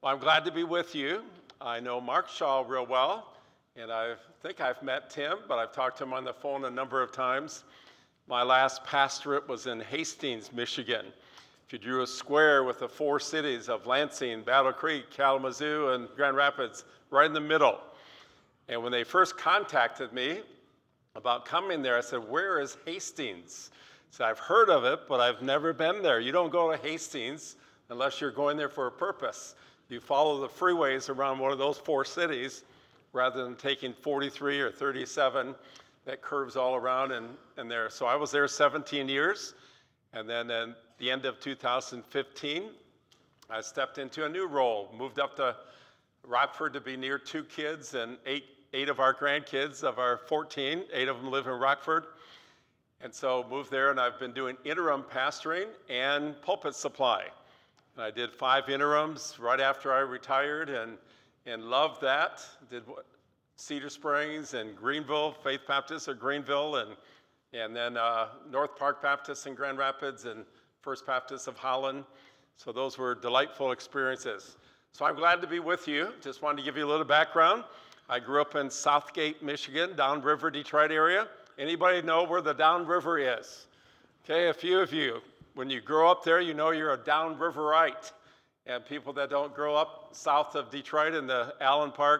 Well, I'm glad to be with you. I know Mark Shaw real well, and I think I've met Tim, but I've talked to him on the phone a number of times. My last pastorate was in Hastings, Michigan. If you drew a square with the four cities of Lansing, Battle Creek, Kalamazoo, and Grand Rapids, right in the middle. And when they first contacted me about coming there, I said, "Where is Hastings?" I said, "I've heard of it, but I've never been there." You don't go to Hastings unless you're going there for a purpose. You follow the freeways around one of those four cities rather than taking 43 or 37 that curves all around and there. So I was there 17 years, and then at the end of 2015, I stepped into a new role, moved up to Rockford to be near two kids and eight of our grandkids of our 14, 8 of them live in Rockford. And so moved there, and I've been doing interim pastoring and pulpit supply. And I did 5 interims right after I retired and loved that. Did Cedar Springs and Greenville, Faith Baptist of Greenville, and then North Park Baptist in Grand Rapids and First Baptist of Holland. So those were delightful experiences. So I'm glad to be with you. Just wanted to give you a little background. I grew up in Southgate, Michigan, Downriver, Detroit area. Anybody know where the Downriver is? Okay, a few of you. When you grow up there, you know you're a Downriverite. And people that don't grow up south of Detroit in the Allen Park,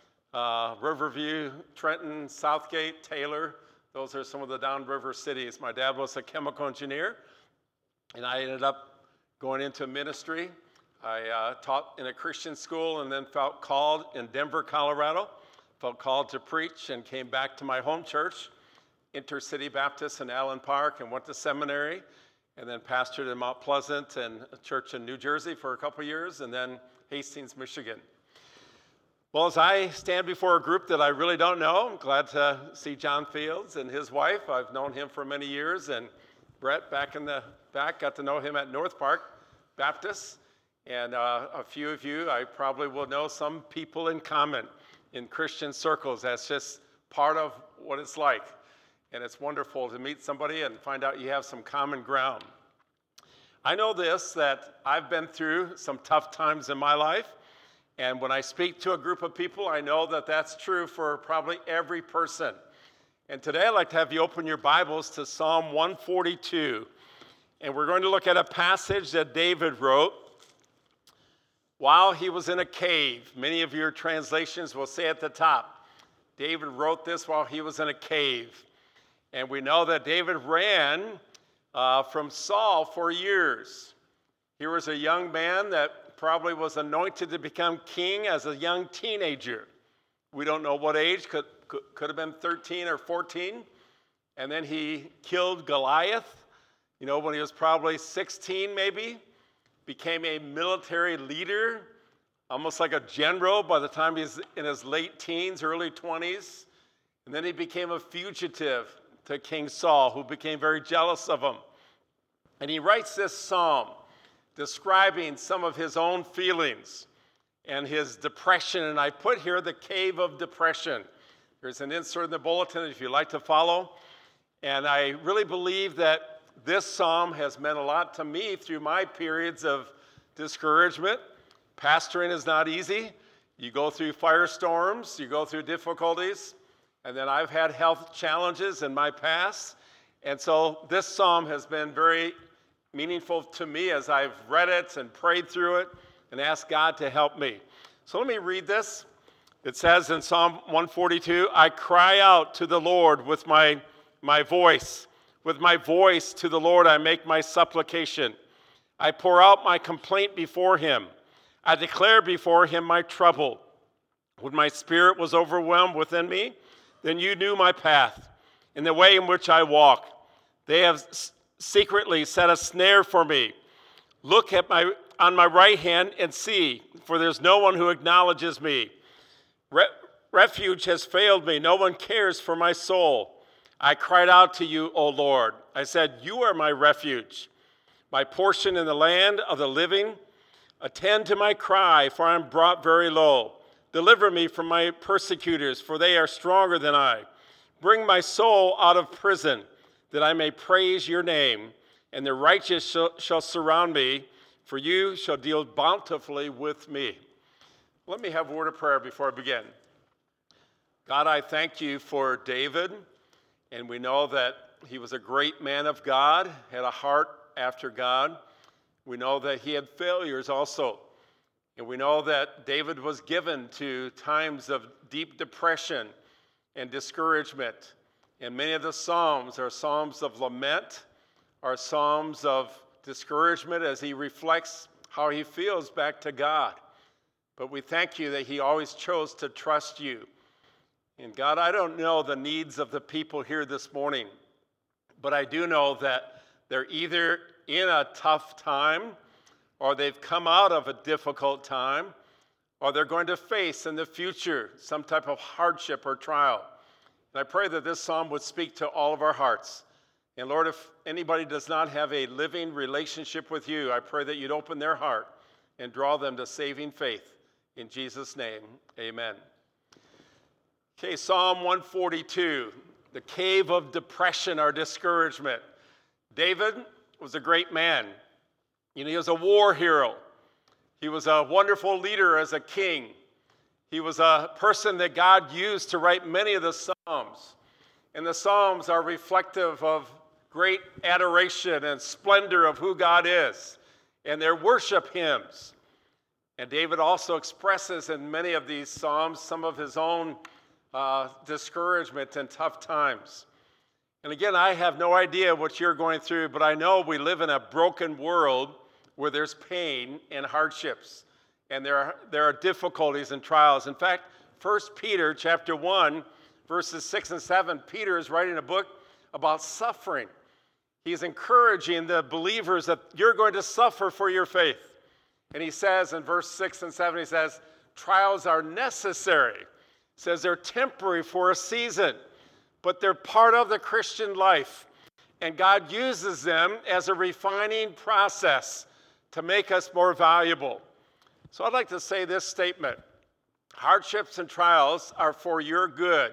Riverview, Trenton, Southgate, Taylor, those are some of the downriver cities. My dad was a chemical engineer, and I ended up going into ministry. I taught in a Christian school and then felt called in Denver, Colorado, felt called to preach and came back to my home church, Intercity Baptist in Allen Park, and went to seminary. And then pastored in Mount Pleasant and a church in New Jersey for a couple years, and then Hastings, Michigan. Well, as I stand before a group that I really don't know, I'm glad to see John Fields and his wife. I've known him for many years, and Brett back in the back, got to know him at North Park Baptist. And a few of you, I probably will know some people in common in Christian circles. That's just part of what it's like. And it's wonderful to meet somebody and find out you have some common ground. I know this, that I've been through some tough times in my life. And when I speak to a group of people, I know that that's true for probably every person. And today I'd like to have you open your Bibles to Psalm 142. And we're going to look at a passage that David wrote while he was in a cave. Many of your translations will say at the top, David wrote this while he was in a cave. And we know that David ran from Saul for years. He was a young man that probably was anointed to become king as a young teenager. We don't know what age, could have been 13 or 14. And then he killed Goliath, when he was probably 16 maybe. Became a military leader, almost like a general by the time he's in his late teens, early 20s. And then he became a fugitive to King Saul, who became very jealous of him. And he writes this psalm describing some of his own feelings and his depression. And I put here the cave of depression. There's an insert in the bulletin if you'd like to follow. And I really believe that this psalm has meant a lot to me through my periods of discouragement. Pastoring is not easy. You go through firestorms, you go through difficulties. And then I've had health challenges in my past. And so this psalm has been very meaningful to me as I've read it and prayed through it and asked God to help me. So let me read this. It says in Psalm 142, I cry out to the Lord with my voice. With my voice to the Lord I make my supplication. I pour out my complaint before him. I declare before him my trouble. When my spirit was overwhelmed within me, then you knew my path and the way in which I walk. They have secretly set a snare for me. Look on my right hand and see, for there's no one who acknowledges me. Refuge has failed me. No one cares for my soul. I cried out to you, O Lord. I said, you are my refuge, my portion in the land of the living. Attend to my cry, for I am brought very low. Deliver me from my persecutors, for they are stronger than I. Bring my soul out of prison, that I may praise your name, and the righteous shall surround me, for you shall deal bountifully with me. Let me have a word of prayer before I begin. God, I thank you for David, and we know that he was a great man of God, had a heart after God. We know that he had failures also, and we know that David was given to times of deep depression and discouragement, and many of the Psalms are Psalms of lament, are Psalms of discouragement as he reflects how he feels back to God. But we thank you that he always chose to trust you. And God, I don't know the needs of the people here this morning, but I do know that they're either in a tough time, or they've come out of a difficult time, or they're going to face in the future some type of hardship or trial. And I pray that this psalm would speak to all of our hearts. And Lord, if anybody does not have a living relationship with you, I pray that you'd open their heart and draw them to saving faith. In Jesus' name, amen. Okay, Psalm 142, the cave of depression or discouragement. David was a great man. He was a war hero. He was a wonderful leader as a king. He was a person that God used to write many of the Psalms. And the Psalms are reflective of great adoration and splendor of who God is, and they're worship hymns. And David also expresses in many of these Psalms some of his own discouragement and tough times. And again, I have no idea what you're going through, but I know we live in a broken world where there's pain and hardships, and there are difficulties and trials. In fact, 1 Peter chapter 1, verses 6 and 7, Peter is writing a book about suffering. He's encouraging the believers that you're going to suffer for your faith. And he says in verse 6 and 7, he says, trials are necessary. He says they're temporary for a season, but they're part of the Christian life. And God uses them as a refining process to make us more valuable. So I'd like to say this statement. Hardships and trials are for your good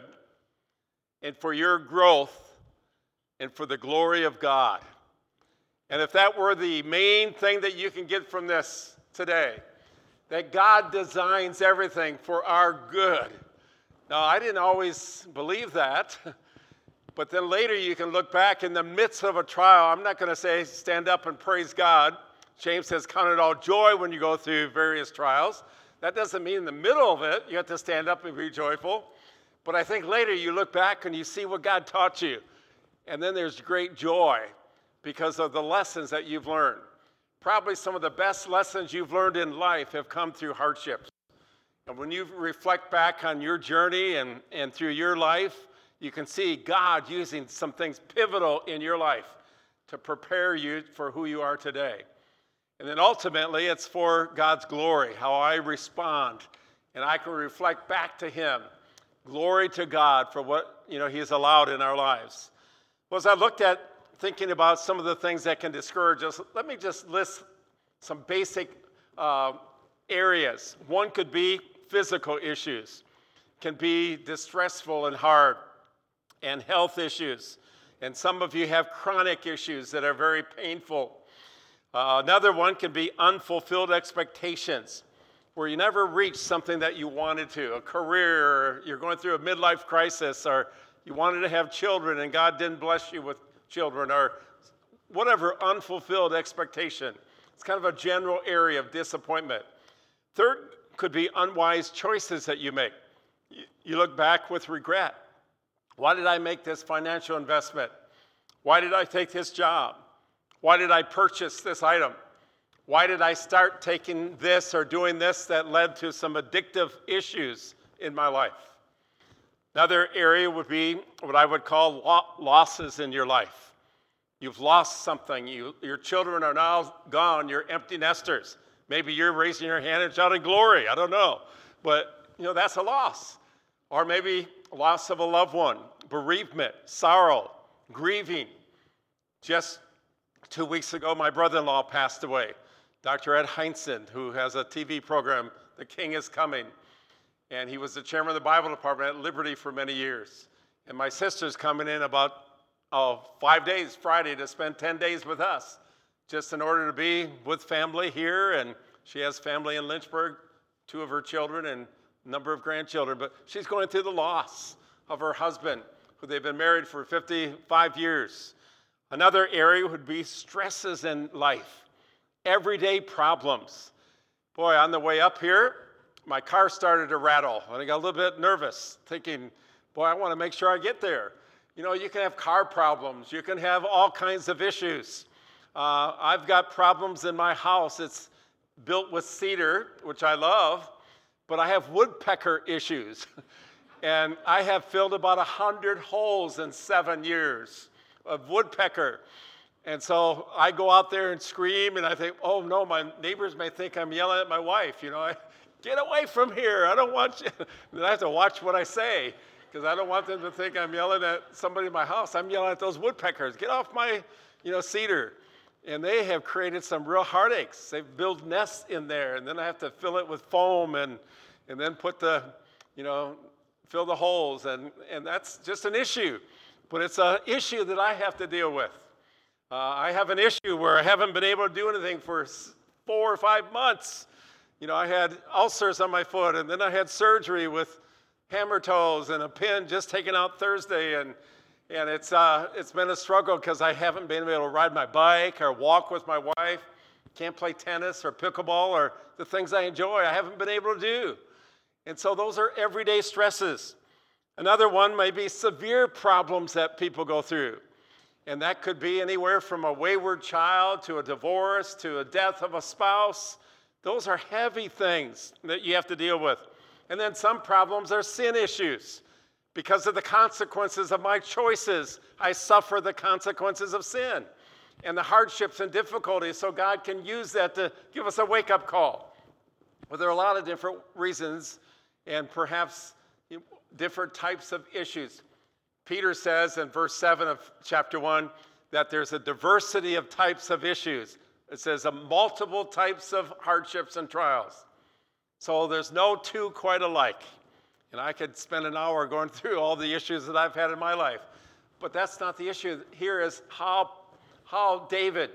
and for your growth and for the glory of God. And if that were the main thing that you can get from this today, that God designs everything for our good. Now, I didn't always believe that, but then later you can look back in the midst of a trial. I'm not going to say stand up and praise God. James says, count it all joy when you go through various trials. That doesn't mean in the middle of it you have to stand up and be joyful. But I think later you look back and you see what God taught you. And then there's great joy because of the lessons that you've learned. Probably some of the best lessons you've learned in life have come through hardships. And when you reflect back on your journey and through your life, you can see God using some things pivotal in your life to prepare you for who you are today. And then ultimately, it's for God's glory, how I respond. And I can reflect back to him. Glory to God for what he has allowed in our lives. Well, as I looked at thinking about some of the things that can discourage us, let me just list some basic areas. One could be physical issues, can be distressful and hard, and health issues. And some of you have chronic issues that are very painful. Another one can be unfulfilled expectations, where you never reached something that you wanted to, a career, or you're going through a midlife crisis, or you wanted to have children and God didn't bless you with children, or whatever unfulfilled expectation. It's kind of a general area of disappointment. Third could be unwise choices that you make. You look back with regret. Why did I make this financial investment? Why did I take this job? Why did I purchase this item? Why did I start taking this or doing this that led to some addictive issues in my life? Another area would be what I would call losses in your life. You've lost something. Your children are now gone. You're empty nesters. Maybe you're raising your hand and shouting glory. I don't know. But, that's a loss. Or maybe loss of a loved one, bereavement, sorrow, grieving. Just 2 weeks ago, my brother-in-law passed away. Dr. Ed Heinzen, who has a TV program, The King is Coming. And he was the chairman of the Bible department at Liberty for many years. And my sister's coming in about 5 days, Friday, to spend 10 days with us, just in order to be with family here. And she has family in Lynchburg, 2 of her children and a number of grandchildren, but she's going through the loss of her husband, who they've been married for 55 years. Another area would be stresses in life, everyday problems. Boy, on the way up here, my car started to rattle, and I got a little bit nervous, thinking, boy, I want to make sure I get there. You know, you can have car problems. You can have all kinds of issues. I've got problems in my house. It's built with cedar, which I love, but I have woodpecker issues. And I have filled about 100 holes in 7 years of woodpecker. And so I go out there and scream, and I think, oh no, my neighbors may think I'm yelling at my wife. You know, get away from here. I don't want you. Then I have to watch what I say, because I don't want them to think I'm yelling at somebody in my house. I'm yelling at those woodpeckers. Get off my, cedar. And they have created some real heartaches. They build nests in there, and then I have to fill it with foam and then put the, fill the holes. And that's just an issue. But it's an issue that I have to deal with. I have an issue where I haven't been able to do anything for 4 or 5 months. I had ulcers on my foot, and then I had surgery with hammer toes and a pin just taken out Thursday, and it's been a struggle because I haven't been able to ride my bike or walk with my wife. Can't play tennis or pickleball or the things I enjoy. I haven't been able to do. And so those are everyday stresses. Another one may be severe problems that people go through. And that could be anywhere from a wayward child to a divorce to a death of a spouse. Those are heavy things that you have to deal with. And then some problems are sin issues. Because of the consequences of my choices, I suffer the consequences of sin and the hardships and difficulties, so God can use that to give us a wake-up call. Well, there are a lot of different reasons and perhaps different types of issues. Peter says in verse 7 of chapter 1 that there's a diversity of types of issues. It says multiple types of hardships and trials. So there's no two quite alike. And I could spend an hour going through all the issues that I've had in my life. But that's not the issue. Here is how David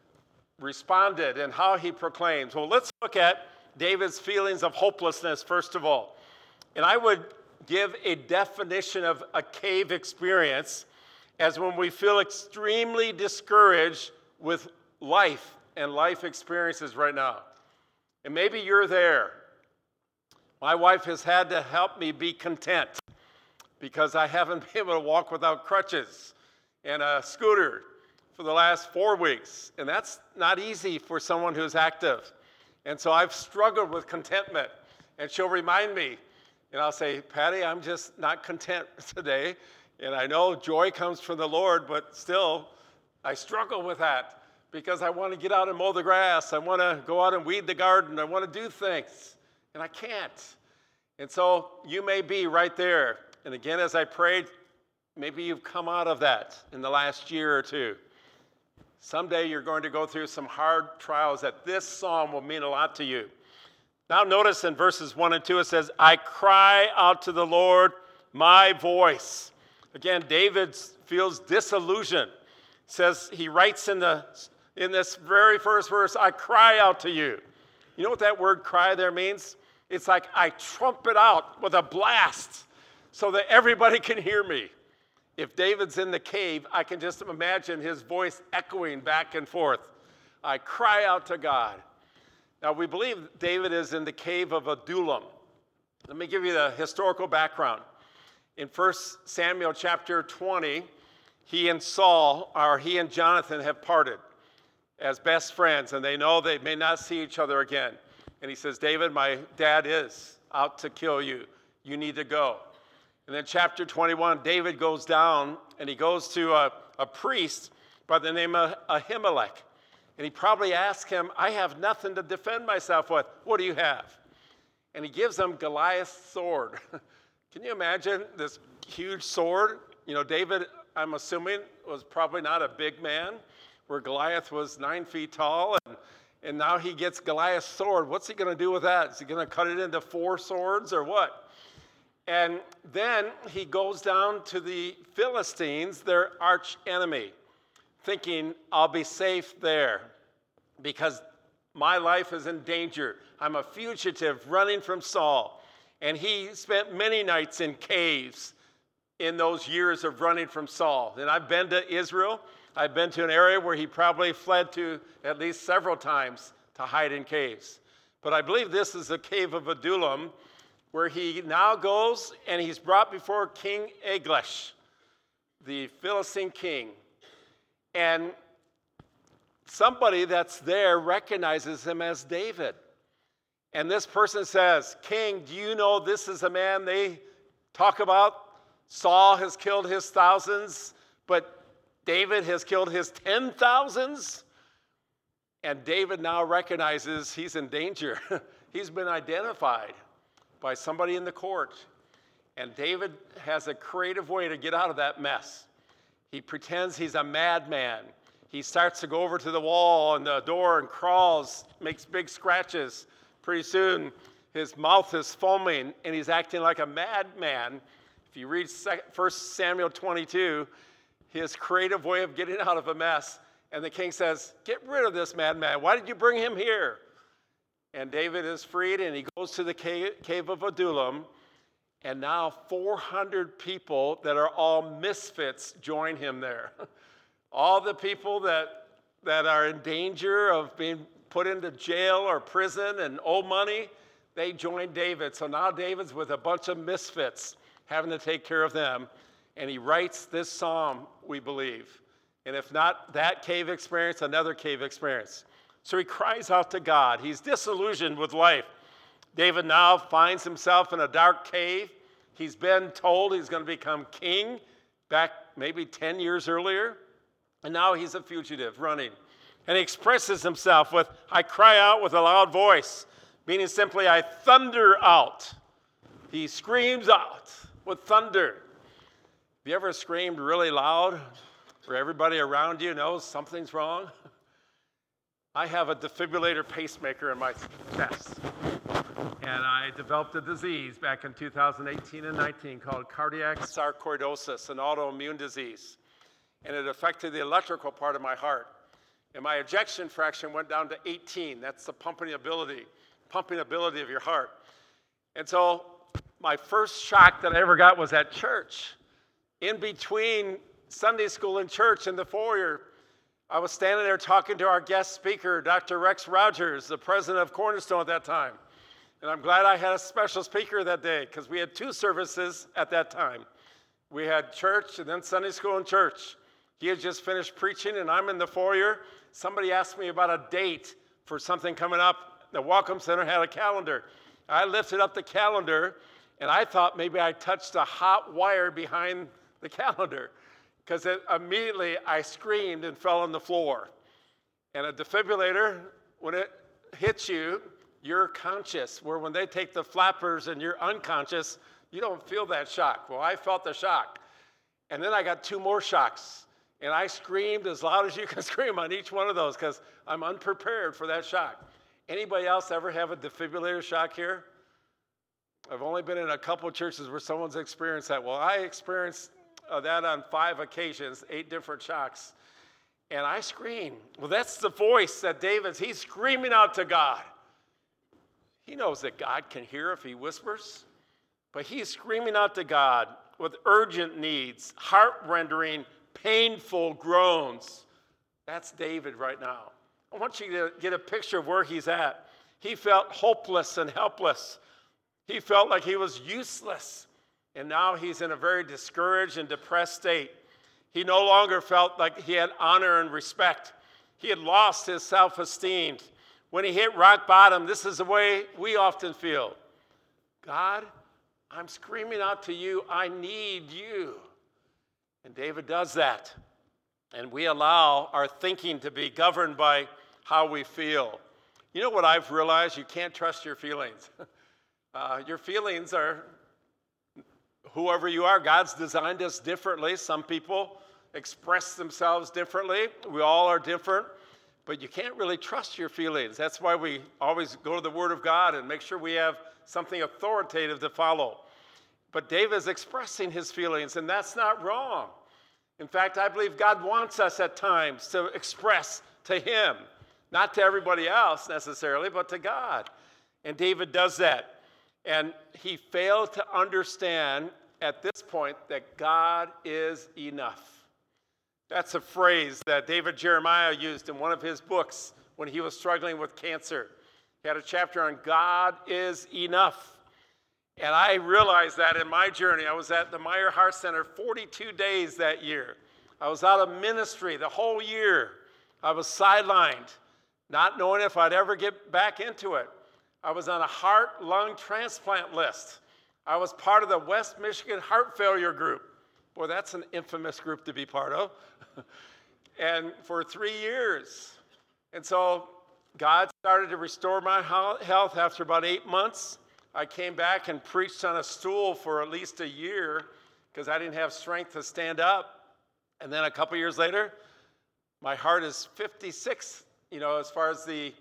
responded and how he proclaims. Well, let's look at David's feelings of hopelessness, first of all. And I would give a definition of a cave experience as when we feel extremely discouraged with life and life experiences right now. And maybe you're there. My wife has had to help me be content because I haven't been able to walk without crutches and a scooter for the last 4 weeks. And that's not easy for someone who's active. And so I've struggled with contentment. And she'll remind me, and I'll say, Patty, I'm just not content today. And I know joy comes from the Lord, but still, I struggle with that because I want to get out and mow the grass. I want to go out and weed the garden. I want to do things. And I can't. And so you may be right there. And again, as I prayed, maybe you've come out of that in the last year or two. Someday you're going to go through some hard trials that this psalm will mean a lot to you. Now notice in verses 1 and 2 it says, I cry out to the Lord, my voice. Again, David feels disillusioned. Says he writes in this very first verse, I cry out to you. You know what that word cry there means? It's like I trumpet out with a blast so that everybody can hear me. If David's in the cave, I can just imagine his voice echoing back and forth. I cry out to God. Now, we believe David is in the cave of Adullam. Let me give you the historical background. In 1 Samuel chapter 20, he and Jonathan have parted as best friends, and they know they may not see each other again. And he says, David, my dad is out to kill you. You need to go. And then chapter 21, David goes down, and he goes to a priest by the name of Ahimelech. And he probably asked him, I have nothing to defend myself with. What do you have? And he gives him Goliath's sword. Can you imagine this huge sword? David, I'm assuming, was probably not a big man, where Goliath was 9 feet tall. And now he gets Goliath's sword. What's he going to do with that? Is he going to cut it into 4 swords or what? And then he goes down to the Philistines, their arch enemy, thinking, I'll be safe there because My life is in danger. I'm a fugitive running from Saul. And he spent many nights in caves in those years of running from Saul. And I've been to Israel. I've been to an area where he probably fled to at least several times to hide in caves. But I believe this is the cave of Adullam, where he now goes and he's brought before King Eglash, the Philistine king. And somebody that's there recognizes him as David. And this person says, King, do you know this is a man they talk about? Saul has killed his thousands, but David has killed his 10,000s. And David now recognizes he's in danger. He's been identified by somebody in the court. And David has a creative way to get out of that mess. He pretends he's a madman. He starts to go over to the wall and the door and crawls, makes big scratches. Pretty soon, his mouth is foaming, and he's acting like a madman. If you read 1 Samuel 22, his creative way of getting out of a mess, and the king says, get rid of this madman. Why did you bring him here? And David is freed, and he goes to the cave of Adullam, and now 400 people that are all misfits join him there. All the people that are in danger of being put into jail or prison and owe money, they join David. So now David's with a bunch of misfits having to take care of them. And he writes this psalm, we believe. And if not that cave experience, another cave experience. So he cries out to God. He's disillusioned with life. David now finds himself in a dark cave. He's been told he's going to become king back maybe 10 years earlier. And now he's a fugitive running. And he expresses himself with, I cry out with a loud voice, meaning simply, I thunder out. He screams out with thunder. Have you ever screamed really loud where everybody around you knows something's wrong? I have a defibrillator pacemaker in my chest. And I developed a disease back in 2018 and 19 called cardiac sarcoidosis, an autoimmune disease. And it affected the electrical part of my heart. And my ejection fraction went down to 18. That's the pumping ability of your heart. And so my first shock that I ever got was at church. In between Sunday school and church in the foyer, I was standing there talking to our guest speaker, Dr. Rex Rogers, the president of Cornerstone at that time. And I'm glad I had a special speaker that day because we had 2 services at that time. We had church and then Sunday school and church. He had just finished preaching and I'm in the foyer. Somebody asked me about a date for something coming up. The Welcome Center had a calendar. I lifted up the calendar and I thought maybe I touched a hot wire behind the calendar because immediately I screamed and fell on the floor. And a defibrillator, when it hits you, you're conscious, where when they take the flappers and you're unconscious, you don't feel that shock. Well, I felt the shock. And then I got 2 more shocks. And I screamed as loud as you can scream on each one of those because I'm unprepared for that shock. Anybody else ever have a defibrillator shock here? I've only been in a couple of churches where someone's experienced that. Well, I experienced that on 5 occasions, 8 different shocks. And I screamed. Well, that's the voice that he's screaming out to God. He knows that God can hear if he whispers. But he's screaming out to God with urgent needs, heart-rendering, painful groans. That's David right now. I want you to get a picture of where he's at. He felt hopeless and helpless. He felt like he was useless. And now he's in a very discouraged and depressed state. He no longer felt like he had honor and respect. He had lost his self-esteem. When he hit rock bottom, this is the way we often feel. God, I'm screaming out to you. I need you. And David does that. And we allow our thinking to be governed by how we feel. You know what I've realized? You can't trust your feelings. Your feelings are whoever you are. God's designed us differently. Some people express themselves differently. We all are different. But you can't really trust your feelings. That's why we always go to the Word of God and make sure we have something authoritative to follow. But David's expressing his feelings, and that's not wrong. In fact, I believe God wants us at times to express to him Not to everybody else necessarily, but to God. And David does that. And he failed to understand at this point that God is enough. That's a phrase that David Jeremiah used in one of his books when he was struggling with cancer. He had a chapter on God is enough. And I realized that in my journey. I was at the Meyer Heart Center 42 days that year. I was out of ministry the whole year. I was sidelined, not knowing if I'd ever get back into it. I was on a heart-lung transplant list. I was part of the West Michigan Heart Failure Group. Boy, that's an infamous group to be part of. And for 3 years. And so God started to restore my health after about 8 months. I came back and preached on a stool for at least a year because I didn't have strength to stand up. And then a couple years later, my heart is 56, as far as the,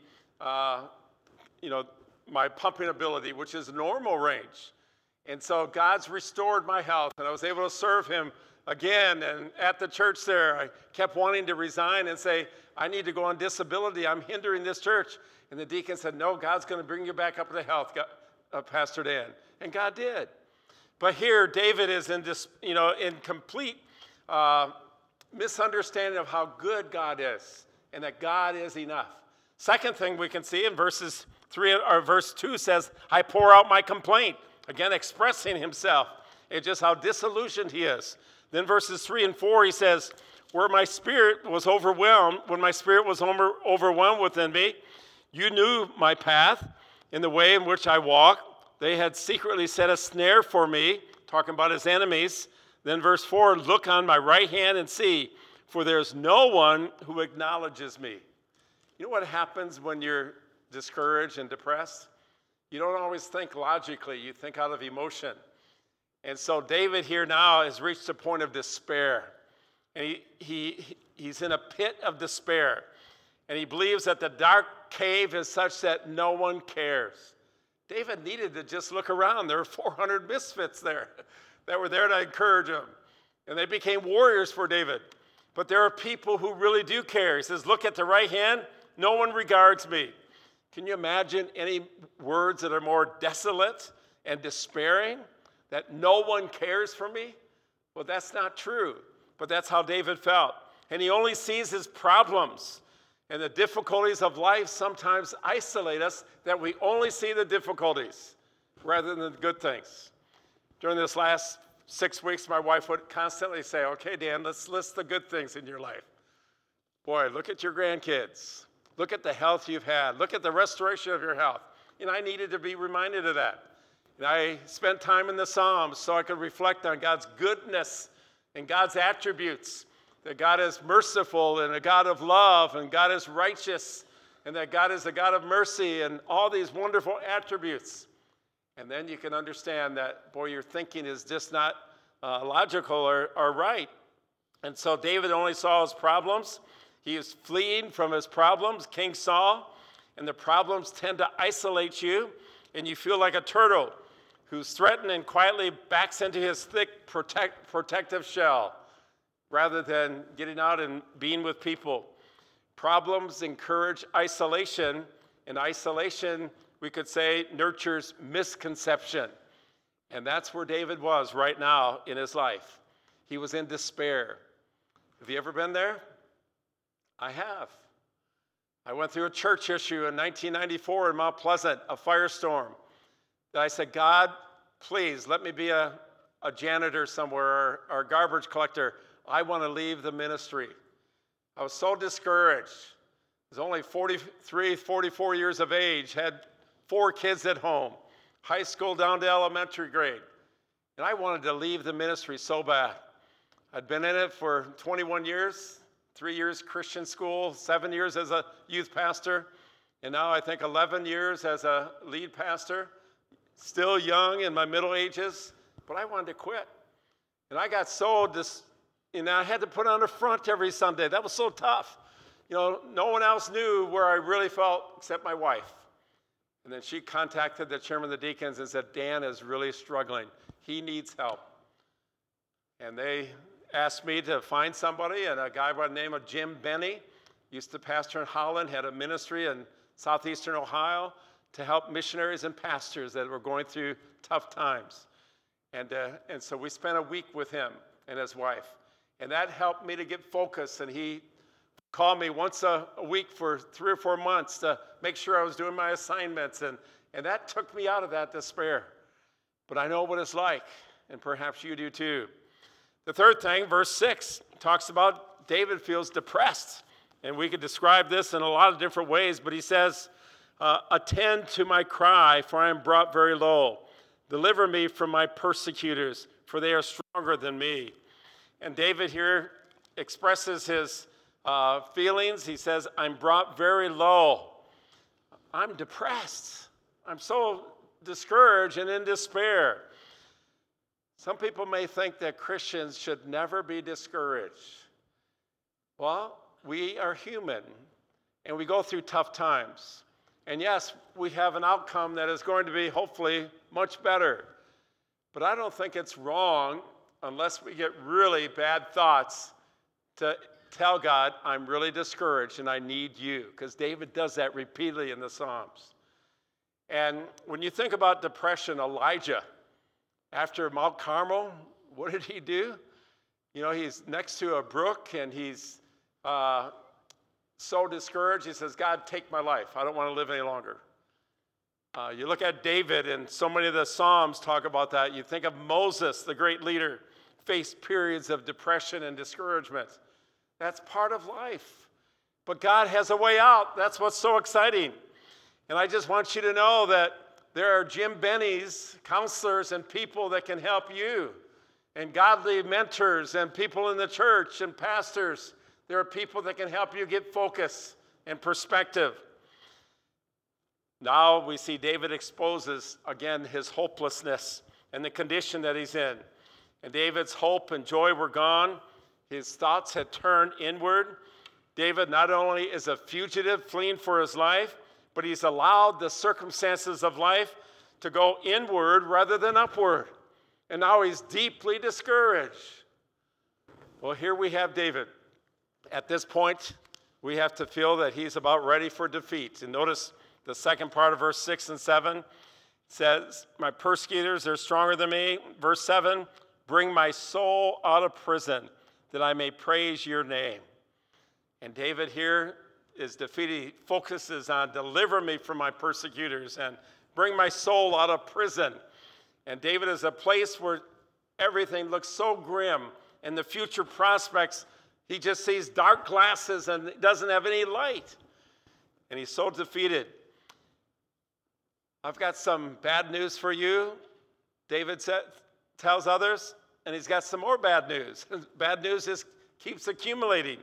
my pumping ability, which is normal range. And so God's restored my health, and I was able to serve him again. And at the church there, I kept wanting to resign and say, I need to go on disability. I'm hindering this church. And the deacon said, no, God's going to bring you back up to health, Pastor Dan. And God did. But here, David is in complete misunderstanding of how good God is and that God is enough. Second thing we can see in verse 2 says, I pour out my complaint. Again, expressing himself and just how disillusioned he is. Then verses 3 and 4, he says, when my spirit was overwhelmed within me, you knew my path and the way in which I walk. They had secretly set a snare for me, talking about his enemies. Then verse 4, look on my right hand and see, for there's no one who acknowledges me. You know what happens when you're discouraged and depressed? You don't always think logically. You think out of emotion. And so David here now has reached a point of despair. And he's in a pit of despair. And he believes that the dark cave is such that no one cares. David needed to just look around. There were 400 misfits there that were there to encourage him. And they became warriors for David. But there are people who really do care. He says, look at the right hand. No one regards me. Can you imagine any words that are more desolate and despairing? That no one cares for me? Well, that's not true. But that's how David felt. And he only sees his problems. And the difficulties of life sometimes isolate us, that we only see the difficulties rather than the good things. During this last 6 weeks, my wife would constantly say, okay, Dan, let's list the good things in your life. Boy, look at your grandkids. Look at the health you've had. Look at the restoration of your health. And I needed to be reminded of that. And I spent time in the Psalms so I could reflect on God's goodness and God's attributes. That God is merciful and a God of love, and God is righteous, and that God is a God of mercy, and all these wonderful attributes. And then you can understand that, boy, your thinking is just not logical or right. And so David only saw his problems. He is fleeing from his problems, King Saul, and the problems tend to isolate you, and you feel like a turtle who's threatened and quietly backs into his thick protective shell rather than getting out and being with people. Problems encourage isolation, and isolation, we could say, nurtures misconception. And that's where David was right now in his life. He was in despair. Have you ever been there? I have. I went through a church issue in 1994 in Mount Pleasant, a firestorm. That I said, God, please let me be a janitor somewhere or a garbage collector. I want to leave the ministry. I was so discouraged. I was only 43, 44 years of age, had 4 kids at home, high school down to elementary grade. And I wanted to leave the ministry so bad. I'd been in it for 21 years, 3 years Christian school, 7 years as a youth pastor, and now I think 11 years as a lead pastor. Still young in my middle ages, but I wanted to quit. And I got so I had to put on a front every Sunday. That was so tough. No one else knew where I really felt except my wife. And then she contacted the chairman of the deacons and said, Dan is really struggling. He needs help. And they asked me to find somebody, and a guy by the name of Jim Benny Used to pastor in Holland, had a ministry in southeastern Ohio to help missionaries and pastors that were going through tough times. And so we spent a week with him and his wife. And that helped me to get focused. And he called me once a week for 3 or 4 months to make sure I was doing my assignments. And that took me out of that despair. But I know what it's like, and perhaps you do too. The third thing, verse 6, talks about David feels depressed. And we could describe this in a lot of different ways, but he says, attend to my cry, for I am brought very low. Deliver me from my persecutors, for they are stronger than me. And David here expresses his feelings. He says, I'm brought very low. I'm depressed. I'm so discouraged and in despair. Some people may think that Christians should never be discouraged. Well, we are human, and we go through tough times. And yes, we have an outcome that is going to be hopefully much better. But I don't think it's wrong, unless we get really bad thoughts, to tell God, I'm really discouraged and I need you. Because David does that repeatedly in the Psalms. And when you think about depression, Elijah, after Mount Carmel, what did he do? You know, he's next to a brook and he's so discouraged. He says, God, take my life. I don't want to live any longer. You look at David, and so many of the Psalms talk about that. You think of Moses, the great leader, faced periods of depression and discouragement. That's part of life. But God has a way out. That's what's so exciting. And I just want you to know that there are Jim Bennies, counselors, and people that can help you, and godly mentors, and people in the church, and pastors. There are people that can help you get focus and perspective. Now we see David exposes, again, his hopelessness and the condition that he's in. And David's hope and joy were gone. His thoughts had turned inward. David not only is a fugitive fleeing for his life, but he's allowed the circumstances of life to go inward rather than upward. And now he's deeply discouraged. Well, here we have David. At this point, we have to feel that he's about ready for defeat. And notice the second part of verse 6 and 7 says, my persecutors are stronger than me. Verse 7, bring my soul out of prison, that I may praise your name. And David here is defeated. He focuses on deliver me from my persecutors and bring my soul out of prison. And David is a place where everything looks so grim, and the future prospects, he just sees dark glasses and doesn't have any light. And he's so defeated. I've got some bad news for you, David tells others, and he's got some more bad news. Bad news keeps accumulating.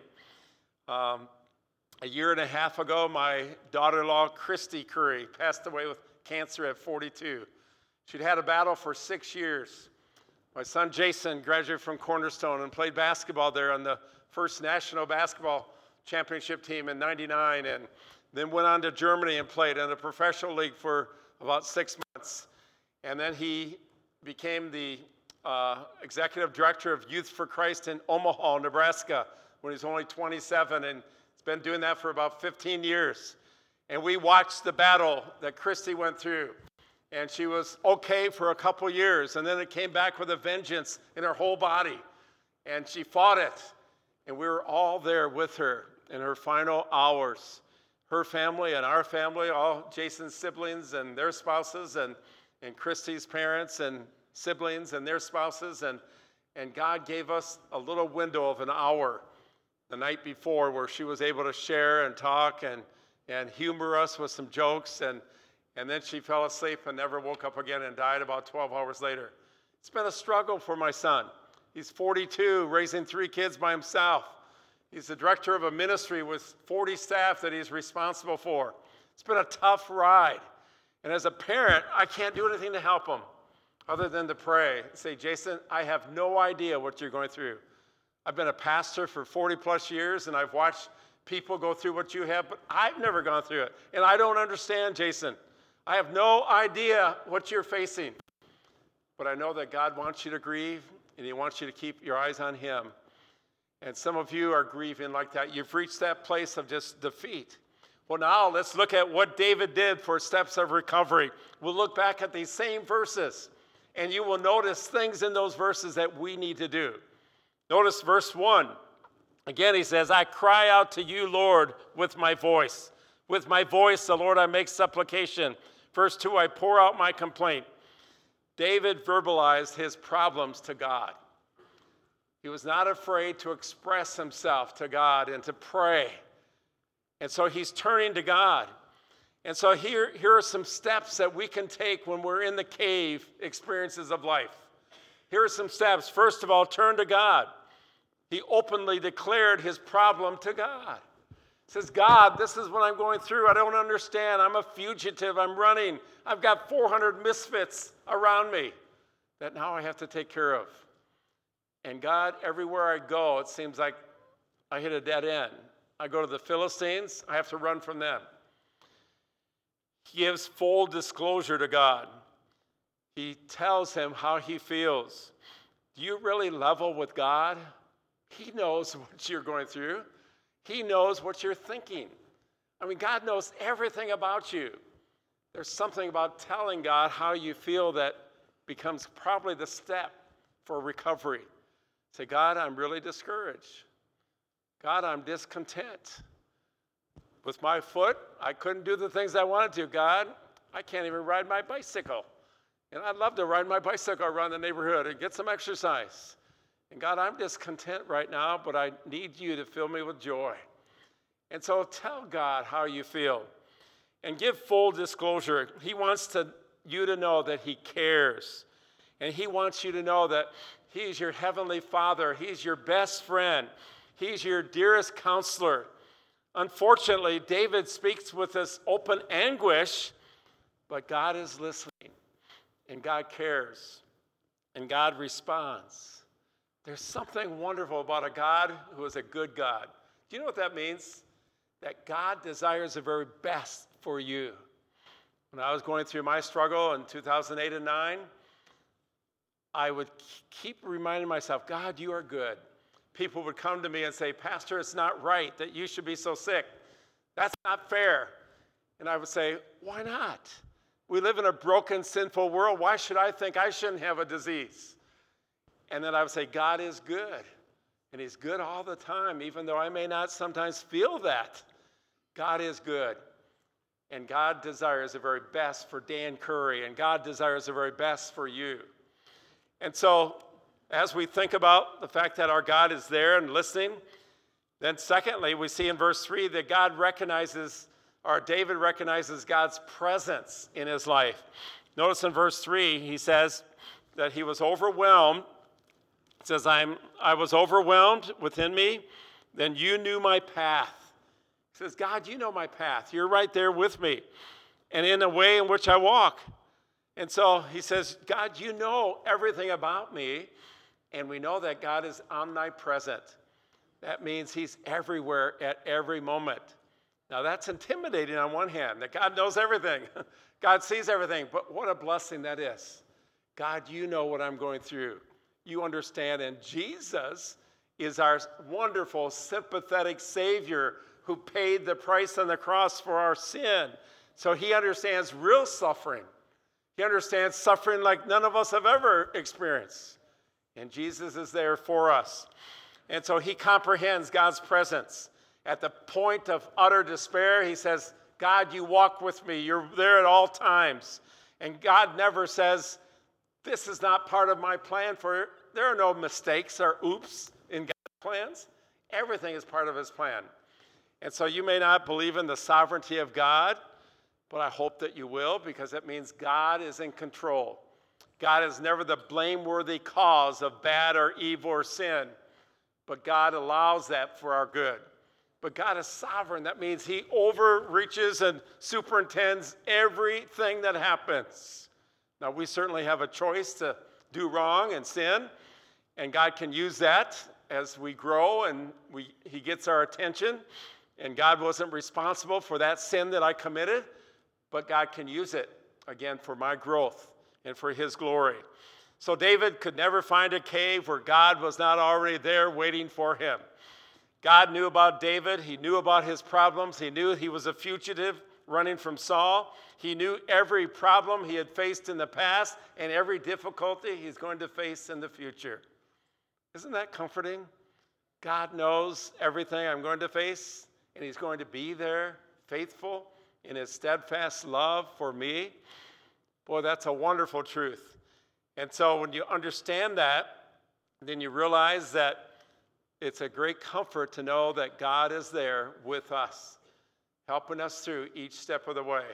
A year and a half ago, my daughter-in-law, Christy Curry, passed away with cancer at 42. She'd had a battle for 6 years. My son, Jason, graduated from Cornerstone and played basketball there on the first national basketball championship team in '99, and then went on to Germany and played in the professional league for about 6 months. And then he became the executive director of Youth for Christ in Omaha, Nebraska, when he was only 27, and he's been doing that for about 15 years. And we watched the battle that Christy went through. And she was okay for a couple years, and then it came back with a vengeance in her whole body. And she fought it, and we were all there with her in her final hours. Her family and our family, all Jason's siblings and their spouses, and Christy's parents and siblings and their spouses. And God gave us a little window of an hour the night before where she was able to share and talk and humor us with some jokes. And then she fell asleep and never woke up again and died about 12 hours later. It's been a struggle for my son. He's 42, raising 3 kids by himself. He's the director of a ministry with 40 staff that he's responsible for. It's been a tough ride. And as a parent, I can't do anything to help him other than to pray. Say, Jason, I have no idea what you're going through. I've been a pastor for 40 plus years, and I've watched people go through what you have, but I've never gone through it. And I don't understand, Jason. I have no idea what you're facing. But I know that God wants you to grieve, and he wants you to keep your eyes on him. And some of you are grieving like that. You've reached that place of just defeat. Well, now let's look at what David did for steps of recovery. We'll look back at these same verses, and you will notice things in those verses that we need to do. Notice verse 1. Again, he says, I cry out to you, Lord, with my voice. With my voice, the Lord, I make supplication. Verse 2, I pour out my complaint. David verbalized his problems to God. He was not afraid to express himself to God and to pray. And so he's turning to God. And so here are some steps that we can take when we're in the cave experiences of life. Here are some steps. First of all, turn to God. He openly declared his problem to God. He says, God, this is what I'm going through. I don't understand. I'm a fugitive. I'm running. I've got 400 misfits around me that now I have to take care of. And God, everywhere I go, it seems like I hit a dead end. I go to the Philistines, I have to run from them. He gives full disclosure to God. He tells him how he feels. Do you really level with God? He knows what you're going through. He knows what you're thinking. I mean, God knows everything about you. There's something about telling God how you feel that becomes probably the step for recovery. Say, God, I'm really discouraged. God, I'm discontent. With my foot, I couldn't do the things I wanted to. God, I can't even ride my bicycle. And I'd love to ride my bicycle around the neighborhood and get some exercise. And God, I'm discontent right now, but I need you to fill me with joy. And so tell God how you feel and give full disclosure. He wants you to know that he cares. And he wants you to know that he's your heavenly Father. He's your best friend. He's your dearest counselor. Unfortunately, David speaks with this open anguish, but God is listening, and God cares, and God responds. There's something wonderful about a God who is a good God. Do you know what that means? That God desires the very best for you. When I was going through my struggle in 2008 and 2009, I would keep reminding myself, God, you are good. People would come to me and say, Pastor, it's not right that you should be so sick. That's not fair. And I would say, why not? We live in a broken, sinful world. Why should I think I shouldn't have a disease? And then I would say, God is good. And he's good all the time, even though I may not sometimes feel that. God is good. And God desires the very best for Dan Curry. And God desires the very best for you. And so, as we think about the fact that our God is there and listening, then secondly, we see in verse 3 that David recognizes God's presence in his life. Notice in verse 3, he says that he was overwhelmed. It says, I was overwhelmed within me, then you knew my path. He says, God, you know my path. You're right there with me, and in the way in which I walk. And so he says, God, you know everything about me. And we know that God is omnipresent. That means he's everywhere at every moment. Now that's intimidating on one hand, that God knows everything. God sees everything, but what a blessing that is. God, you know what I'm going through. You understand, and Jesus is our wonderful, sympathetic Savior who paid the price on the cross for our sin. So he understands real suffering. He understands suffering like none of us have ever experienced. And Jesus is there for us. And so he comprehends God's presence. At the point of utter despair, he says, God, you walk with me. You're there at all times. And God never says, this is not part of my plan for you. There are no mistakes or oops in God's plans. Everything is part of his plan. And so you may not believe in the sovereignty of God, but I hope that you will, because it means God is in control. God is never the blameworthy cause of bad or evil or sin, but God allows that for our good. But God is sovereign. That means he overreaches and superintends everything that happens. Now, we certainly have a choice to do wrong and sin, and God can use that as we grow and he gets our attention. And God wasn't responsible for that sin that I committed, but God can use it, again, for my growth and for his glory. So David could never find a cave where God was not already there waiting for him. God knew about David. He knew about his problems. He knew he was a fugitive running from Saul. He knew every problem he had faced in the past and every difficulty he's going to face in the future. Isn't that comforting? God knows everything I'm going to face, and he's going to be there, faithful in his steadfast love for me. Boy, that's a wonderful truth. And so when you understand that, then you realize that it's a great comfort to know that God is there with us, helping us through each step of the way.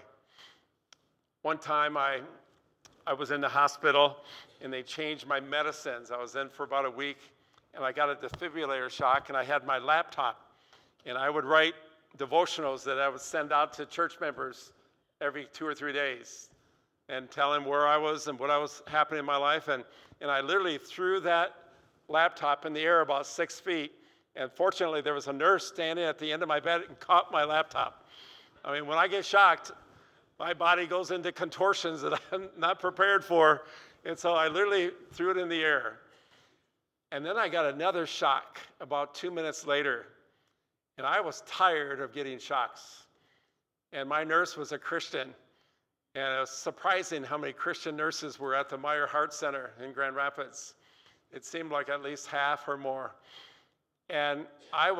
One time I was in the hospital, and they changed my medicines. I was in for about a week, and I got a defibrillator shock, and I had my laptop. And I would write devotionals that I would send out to church members every 2 or 3 days and tell them where I was and what I was happening in my life. And I literally threw that laptop in the air about 6 feet. And fortunately, there was a nurse standing at the end of my bed and caught my laptop. I mean, when I get shocked, my body goes into contortions that I'm not prepared for. And so I literally threw it in the air. And then I got another shock about 2 minutes later. And I was tired of getting shocks. And my nurse was a Christian. And it was surprising how many Christian nurses were at the Meyer Heart Center in Grand Rapids. It seemed like at least half or more. And I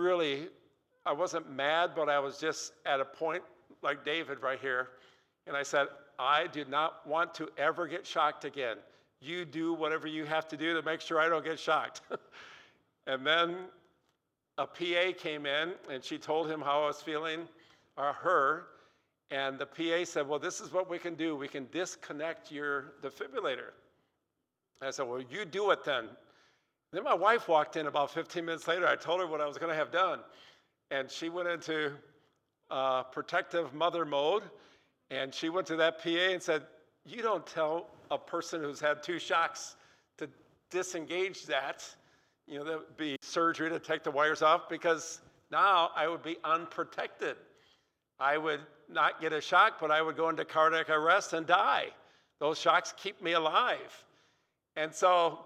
wasn't mad, but I was just at a point like David right here. And I said, I do not want to ever get shocked again. You do whatever you have to do to make sure I don't get shocked. And then a PA came in, and she told him how I was feeling, or her. And the PA said, well, this is what we can do. We can disconnect your defibrillator. I said, well, you do it then. Then my wife walked in about 15 minutes later. I told her what I was going to have done. And she went into protective mother mode. And she went to that PA and said, you don't tell a person who's had 2 shocks to disengage that. You know, that would be surgery to take the wires off, because now I would be unprotected. I would not get a shock, but I would go into cardiac arrest and die. Those shocks keep me alive. And so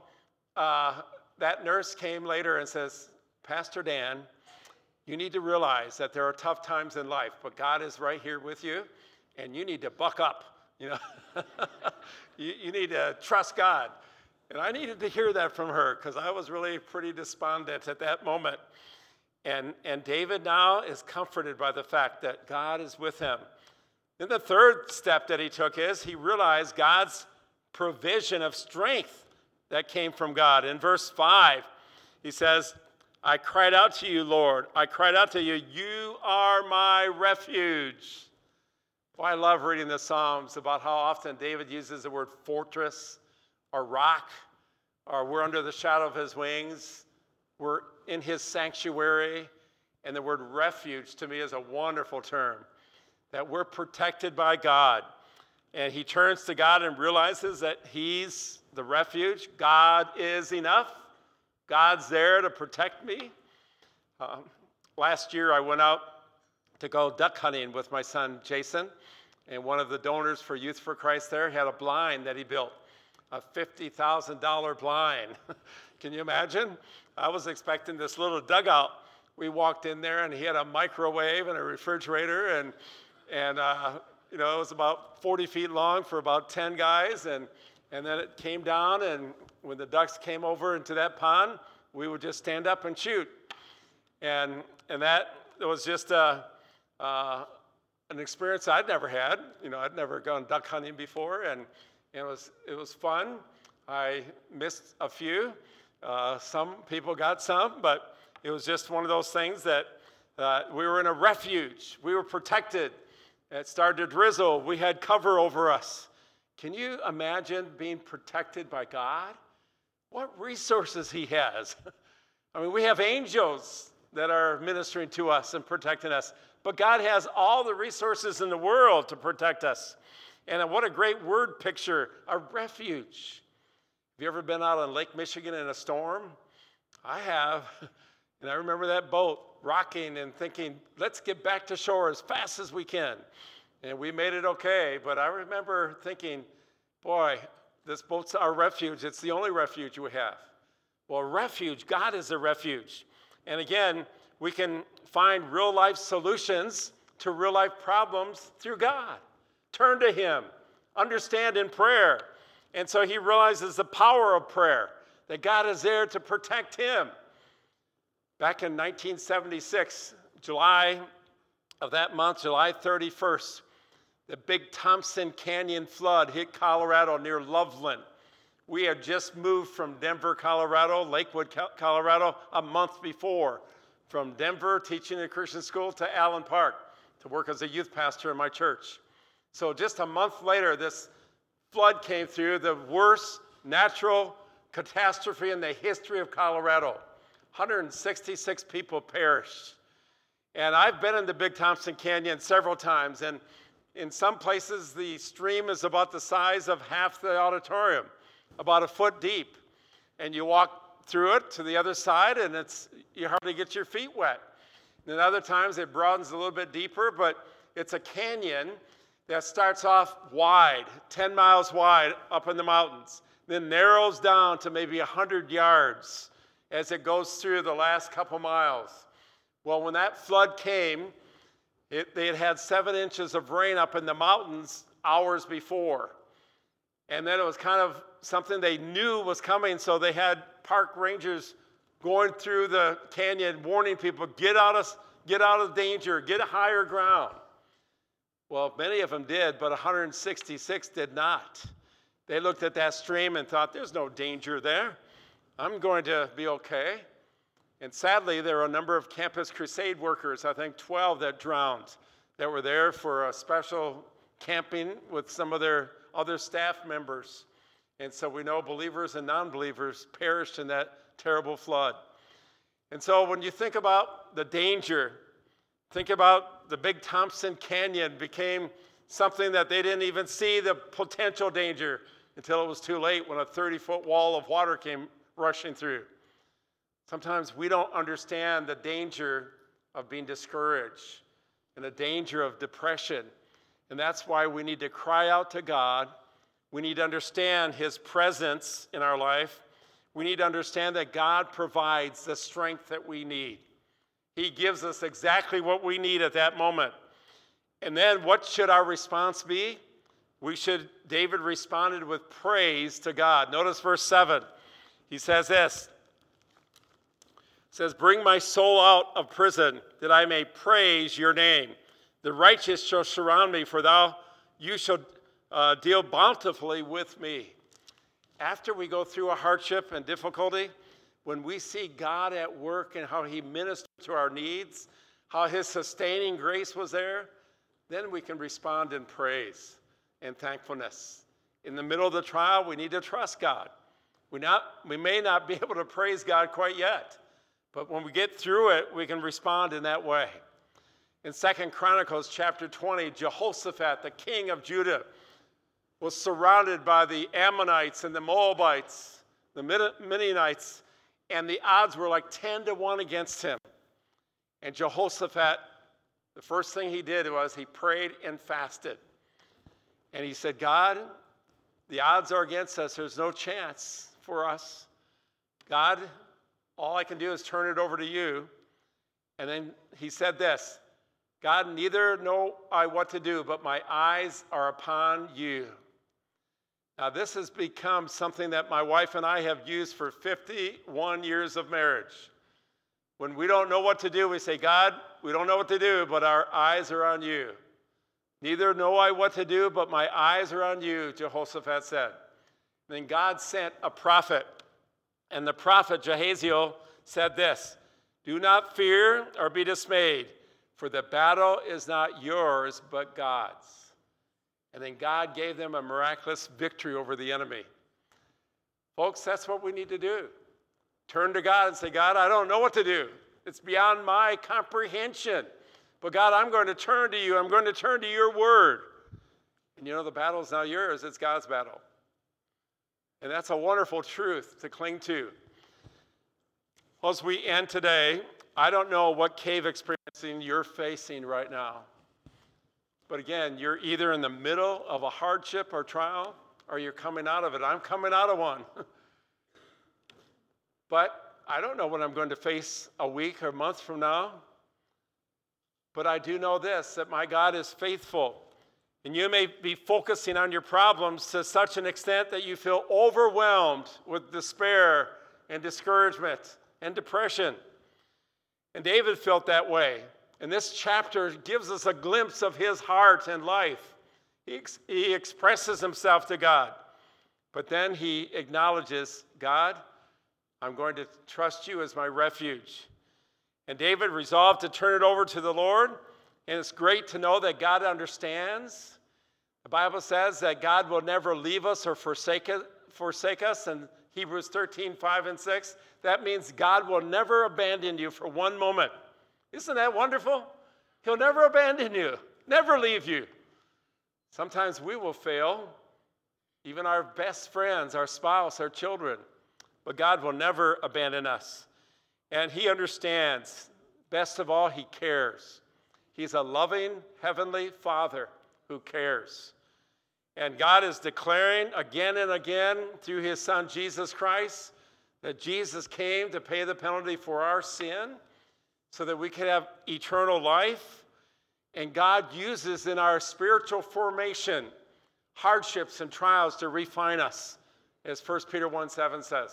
that nurse came later and says, Pastor Dan, you need to realize that there are tough times in life, but God is right here with you, and you need to buck up. You know, you need to trust God. And I needed to hear that from her, because I was really pretty despondent at that moment. And David now is comforted by the fact that God is with him. Then the third step that he took is he realized God's provision of strength that came from God. In verse 5, he says, I cried out to you, Lord. I cried out to you. You are my refuge. Well, I love reading the Psalms about how often David uses the word fortress or rock, or we're under the shadow of his wings. We're in his sanctuary. And the word refuge to me is a wonderful term, that we're protected by God. And he turns to God and realizes that he's the refuge. God is enough. God's there to protect me. Last year, I went out to go duck hunting with my son, Jason. And one of the donors for Youth for Christ there had a blind that he built, a $50,000 blind. Can you imagine? I was expecting this little dugout. We walked in there, and he had a microwave and a refrigerator, and you know, it was about 40 feet long for about 10 guys, and then it came down, and when the ducks came over into that pond, we would just stand up and shoot. And that was just an experience I'd never had. You know, I'd never gone duck hunting before, and it was fun. I missed a few. Some people got some, but it was just one of those things that we were in a refuge. We were protected. It started to drizzle. We had cover over us. Can you imagine being protected by God? What resources he has. I mean, we have angels that are ministering to us and protecting us, but God has all the resources in the world to protect us. And what a great word picture, a refuge. Have you ever been out on Lake Michigan in a storm? I have. And I remember that boat rocking and thinking, let's get back to shore as fast as we can. And we made it okay. But I remember thinking, boy, This boat's our refuge. It's the only refuge we have. Well, refuge, God is a refuge. And again, we can find real life solutions to real life problems through God. Turn to Him, understand in prayer. And so he realizes the power of prayer, that God is there to protect him. Back in 1976, July of that month, July 31st, the big Thompson Canyon flood hit Colorado near Loveland. We had just moved from Denver, Colorado, Lakewood, Colorado, a month before. From Denver, teaching at Christian school, to Allen Park to work as a youth pastor in my church. So just a month later, this flood came through, the worst natural catastrophe in the history of Colorado. 166 people perished. And I've been in the Big Thompson Canyon several times, and in some places the stream is about the size of half the auditorium, about a foot deep. And you walk through it to the other side, and you hardly get your feet wet. And other times it broadens a little bit deeper, but it's a canyon that starts off wide, 10 miles wide up in the mountains, then narrows down to maybe 100 yards as it goes through the last couple miles. Well, when that flood came, they had had 7 inches of rain up in the mountains hours before. And then it was kind of something they knew was coming, so they had park rangers going through the canyon warning people, get out of danger, get higher ground. Well, many of them did, but 166 did not. They looked at that stream and thought, there's no danger there. I'm going to be okay. And sadly, there were a number of Campus Crusade workers, I think 12 that drowned, that were there for a special camping with some of their other staff members. And so we know believers and non-believers perished in that terrible flood. And so when you think about the danger, think about the Big Thompson Canyon became something that they didn't even see the potential danger until it was too late when a 30-foot wall of water came rushing through. Sometimes we don't understand the danger of being discouraged and the danger of depression. And that's why we need to cry out to God. We need to understand His presence in our life. We need to understand that God provides the strength that we need. He gives us exactly what we need at that moment. And then what should our response be? David responded with praise to God. Notice verse 7. He says this. It says, bring my soul out of prison, that I may praise your name. The righteous shall surround me, for you shall deal bountifully with me. After we go through a hardship and difficulty, when we see God at work and how He ministered to our needs, how His sustaining grace was there, then we can respond in praise and thankfulness. In the middle of the trial, we need to trust God. We may not be able to praise God quite yet, but when we get through it, we can respond in that way. In 2 Chronicles chapter 20, Jehoshaphat, the king of Judah, was surrounded by the Ammonites and the Moabites, the Midianites, and the odds were like 10 to 1 against him. And Jehoshaphat, the first thing he did was he prayed and fasted. And he said, God, the odds are against us. There's no chance for us. God, all I can do is turn it over to you. And then he said this, God, neither know I what to do, but my eyes are upon you. Now, this has become something that my wife and I have used for 51 years of marriage. When we don't know what to do, we say, God, we don't know what to do, but our eyes are on you. Neither know I what to do, but my eyes are on you, Jehoshaphat said. Then God sent a prophet, and the prophet Jahaziel said this, do not fear or be dismayed, for the battle is not yours, but God's. And then God gave them a miraculous victory over the enemy. Folks, that's what we need to do. Turn to God and say, God, I don't know what to do. It's beyond my comprehension. But God, I'm going to turn to you. I'm going to turn to your word. And you know, the battle is not yours. It's God's battle. And that's a wonderful truth to cling to. Well, as we end today, I don't know what cave experiencing you're facing right now. But again, you're either in the middle of a hardship or trial, or you're coming out of it. I'm coming out of one. But I don't know what I'm going to face a week or a month from now. But I do know this, that my God is faithful. And you may be focusing on your problems to such an extent that you feel overwhelmed with despair and discouragement and depression. And David felt that way. And this chapter gives us a glimpse of his heart and life. He expresses himself to God. But then he acknowledges, God, I'm going to trust you as my refuge. And David resolved to turn it over to the Lord. And it's great to know that God understands. The Bible says that God will never leave us or forsake us. In Hebrews 13, 5 and 6, that means God will never abandon you for one moment. Isn't that wonderful? He'll never abandon you, never leave you. Sometimes we will fail, even our best friends, our spouse, our children. But God will never abandon us. And he understands. Best of all, he cares. He's a loving heavenly Father who cares. And God is declaring again and again through his Son Jesus Christ that Jesus came to pay the penalty for our sin so that we could have eternal life. And God uses in our spiritual formation hardships and trials to refine us, as 1 Peter 1:7 says.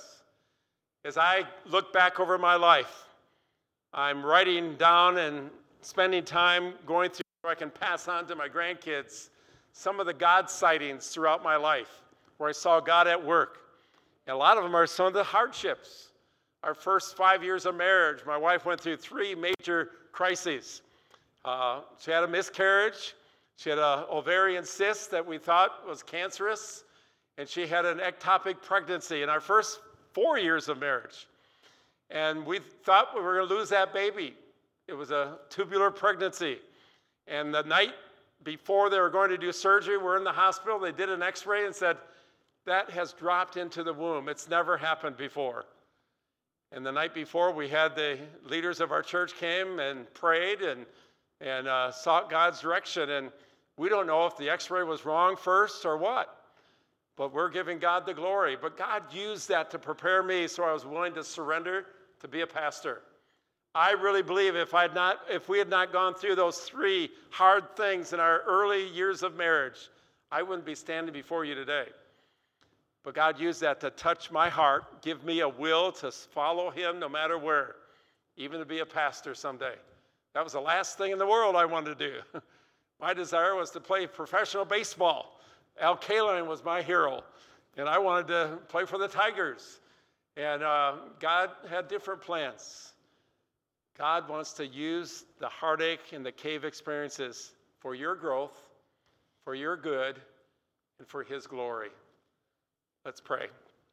As I look back over my life, I'm writing down and spending time going through so I can pass on to my grandkids some of the God sightings throughout my life where I saw God at work. And a lot of them are some of the hardships. Our first 5 years of marriage, my wife went through 3 major crises. She had a miscarriage. She had an ovarian cyst that we thought was cancerous. And she had an ectopic pregnancy in our first 4 years of marriage. And we thought we were going to lose that baby. It was a tubular pregnancy. And the night before they were going to do surgery, we're in the hospital. They did an x-ray and said, that has dropped into the womb. It's never happened before. And the night before, we had the leaders of our church came and prayed and sought God's direction. And we don't know if the x-ray was wrong first or what. But we're giving God the glory. But God used that to prepare me so I was willing to surrender to be a pastor. I really believe if we had not gone through those 3 hard things in our early years of marriage, I wouldn't be standing before you today. But God used that to touch my heart, give me a will to follow him no matter where, even to be a pastor someday. That was the last thing in the world I wanted to do. My desire was to play professional baseball. Al Kaline was my hero, and I wanted to play for the Tigers. And God had different plans. God wants to use the heartache and the cave experiences for your growth, for your good, and for his glory. Let's pray.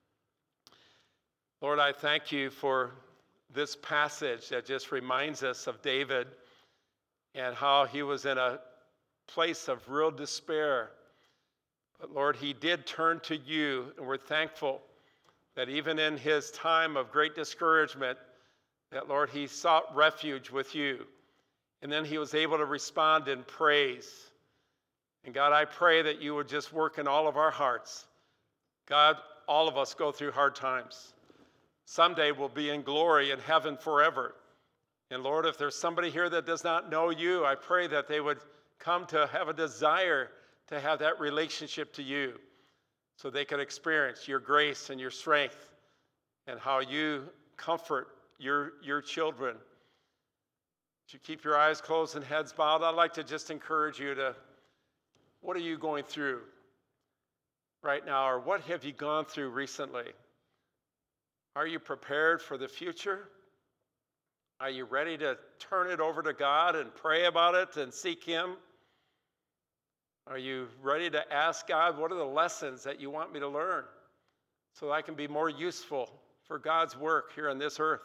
Lord, I thank you for this passage that just reminds us of David and how he was in a place of real despair. But Lord, he did turn to you, and we're thankful that even in his time of great discouragement, that, Lord, he sought refuge with you. And then he was able to respond in praise. And God, I pray that you would just work in all of our hearts. God, all of us go through hard times. Someday we'll be in glory in heaven forever. And Lord, if there's somebody here that does not know you, I pray that they would come to have a desire to have that relationship to you so they could experience your grace and your strength and how you comfort your children. As you keep your eyes closed and heads bowed, I'd like to just encourage you to, what are you going through right now, or what have you gone through recently? Are you prepared for the future? Are you ready to turn it over to God and pray about it and seek him? Are you ready to ask God, what are the lessons that you want me to learn so that I can be more useful for God's work here on this earth?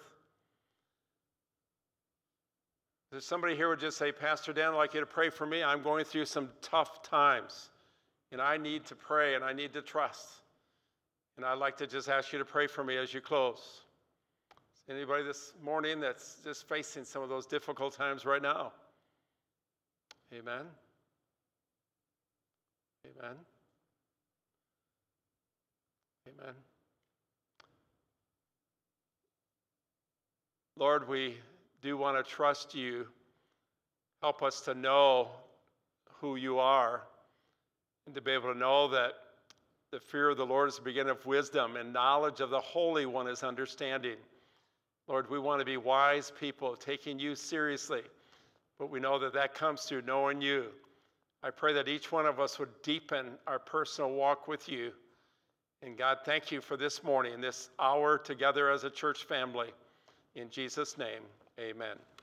If somebody here would just say, Pastor Dan, I'd like you to pray for me. I'm going through some tough times, and I need to pray, and I need to trust. And I'd like to just ask you to pray for me as you close. Anybody this morning that's just facing some of those difficult times right now? Amen. Amen. Amen. Lord, we do want to trust you. Help us to know who you are and to be able to know that the fear of the Lord is the beginning of wisdom, and knowledge of the Holy One is understanding. Lord, we want to be wise people, taking you seriously, but we know that that comes through knowing you. I pray that each one of us would deepen our personal walk with you. And God, thank you for this morning, this hour together as a church family. In Jesus' name, amen.